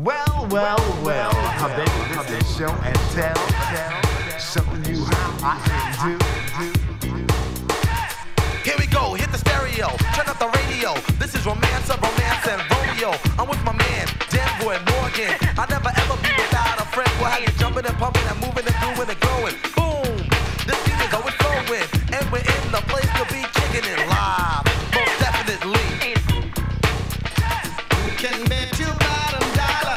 Well, I bet this show and tell, showing you how I can do. Here we go, hit the stereo, turn up the radio. This is romance and Romeo. I'm with my man, Denver and Morgan. I'll never ever be without a friend. We'll have you jumping and pumping and moving and grooving and growing. Boom, this beat is always flowing, and we're in the place to be kicking it live. Most definitely. You can bet your bottom dollar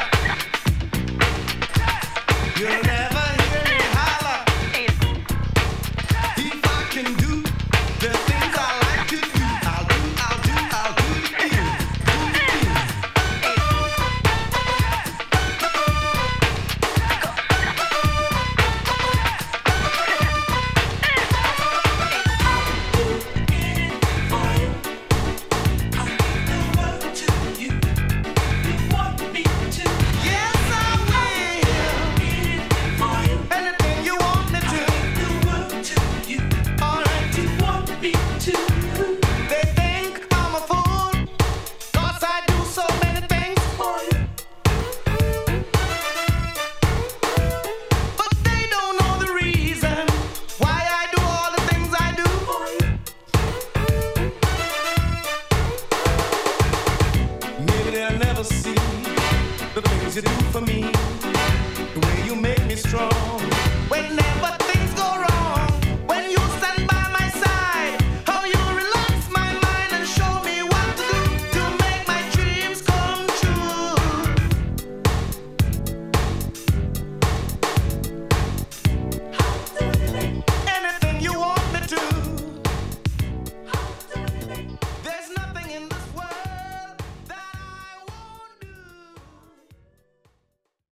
you'll never hear me holler. If I can do the things I like to do, I'll do to you. Yes, I will. Anything you want me to. Alright. They think I'm a fool, 'cause I do so many things for you. But they don't know the reason why I do all the things I do for you. Maybe they'll never see the things you do for me.